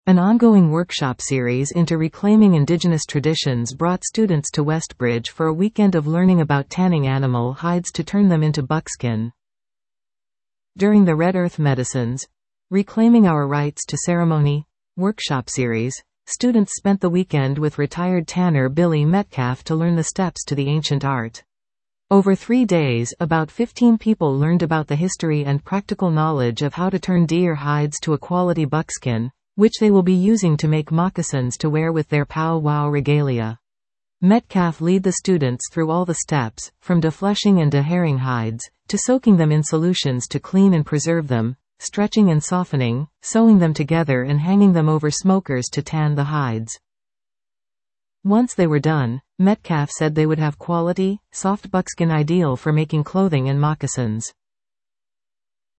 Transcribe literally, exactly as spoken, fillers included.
An ongoing workshop series into reclaiming indigenous traditions brought students to Westbridge for a weekend of learning about tanning animal hides to turn them into buckskin. During the Red Earth Medicines, Reclaiming Our Rights to Ceremony workshop series, students spent the weekend with retired tanner Billy Metcalf to learn the steps to the ancient art. Over three days, about fifteen people learned about the history and practical knowledge of how to turn deer hides to a quality buckskin, which they will be using to make moccasins to wear with their pow-wow regalia. Metcalf lead the students through all the steps, from defleshing and deherring hides, to soaking them in solutions to clean and preserve them, stretching and softening, sewing them together and hanging them over smokers to tan the hides. Once they were done, Metcalf said they would have quality, soft buckskin ideal for making clothing and moccasins.